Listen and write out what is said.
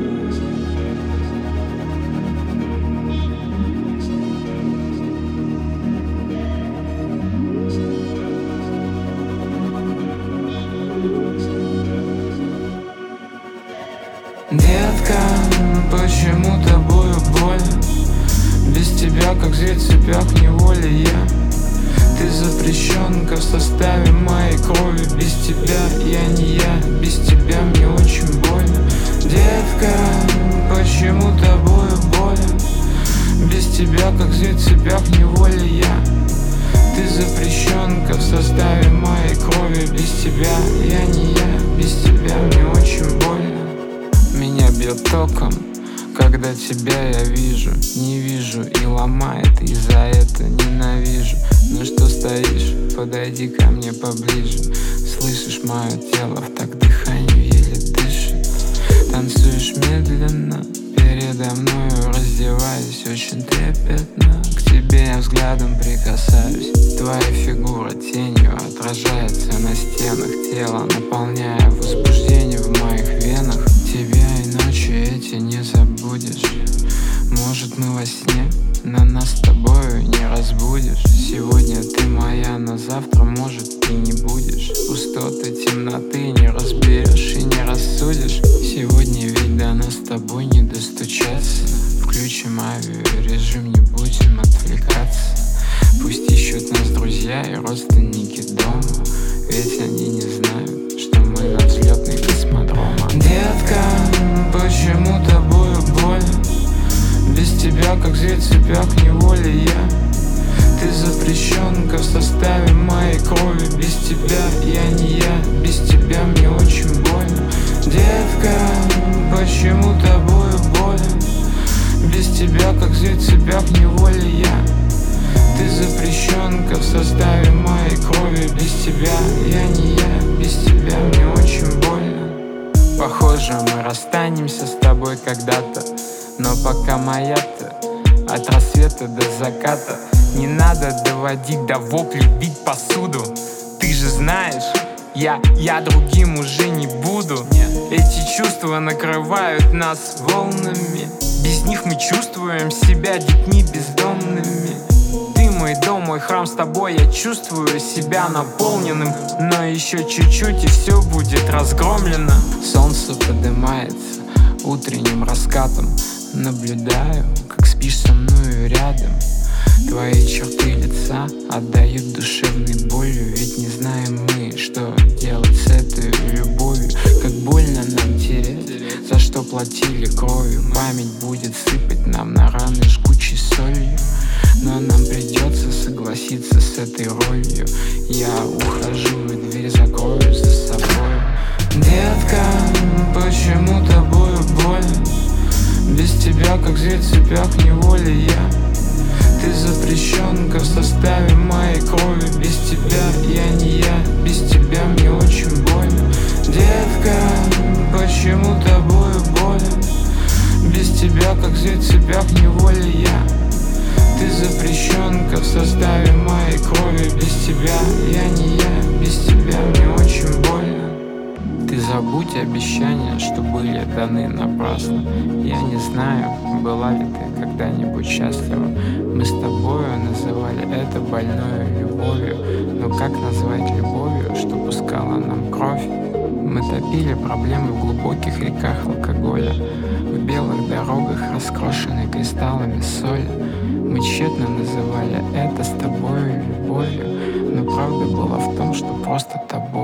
Детка, почему тобою больно? Без тебя, как зверь в цепях, в неволе я. Ты запрещенка в составе моей крови. Без тебя я не я, без тебя мне очень больно. Детка, почему тобою больно? Без тебя, как зверь в цепях, в неволе я. Ты запрещенка в составе моей крови. Без тебя я не я, без тебя мне очень больно. Меня бьет током, когда тебя я вижу. Не вижу и ломает, и за это ненавижу. Ну что стоишь, подойди ко мне поближе. Слышишь мое тело, в так дыхание еле дышит. Танцуешь медленно передо мною, раздеваясь очень трепетно. К тебе я взглядом прикасаюсь. Твоя фигура тенью отражается на стенах тела, наполняя возбуждение в моих венах. Тебя и ночи эти не забудешь. Может, мы во сне, но нас с тобою не разбудишь. Сегодня ты моя, но завтра, может, ты не будешь. Пустоты, темноты не разберешь и не рассудишь. Сегодня ведь до нас с тобой не достучаться. Включим авиарежим, не будем отвлекаться. Пусть ищут нас друзья и родственники дома, ведь они не знают, что мы на взлетной космодрома. Детка, почему тобою больно? Без тебя, как зверь в цепях, в неволе я. Ты запрещенка в составе моей крови. Без тебя я не я, без тебя мне очень больно. Детка, почему тобою больно? Без тебя, как зверь в цепях, в неволе я. Ты запрещенка в составе моей крови. Без тебя я не я, без тебя мне очень больно. Похоже, мы расстанемся с тобой когда-то, но пока моя-то от рассвета до заката. Не надо доводить до воплей, бить посуду. Ты же знаешь, я другим уже не буду. Эти чувства накрывают нас волнами. Без них мы чувствуем себя детьми бездомными. Ты мой дом, мой храм, с тобой я чувствую себя наполненным. Но еще чуть-чуть и все будет разгромлено. Солнце поднимается утренним раскатом. Наблюдаю, как спишь со мною рядом. Твои черты лица отдают душевной болью. Ведь не знаем мы, что делать с этой любовью. Как больно нам терять, за что платили кровью. Память будет сыпать нам на раны жгучей солью, но нам придется согласиться с этой ролью. Я ухожу и дверь закрою за собой. Детка, почему тобою больно? Без тебя, как зверь в цепях, в неволе я. Ты запрещенка в составе моей крови. Без тебя я не я, без тебя мне очень больно. Детка, почему тобою больно? Без тебя, как зверь в цепях, в неволе я. Ты запрещенка в составе моей крови. Без тебя я не я, без тебя мне очень больно. Ты забудь обещания, что были даны напрасно. Я не знаю, была ли ты когда-нибудь счастлива. Мы с тобою называли это больной любовью. Но как назвать любовью, что пускала нам кровь? Мы топили проблемы в глубоких реках алкоголя, в белых дорогах, раскрошенной кристаллами соли. Мы тщетно называли это с тобою любовью, но правда была в том, что просто тобой.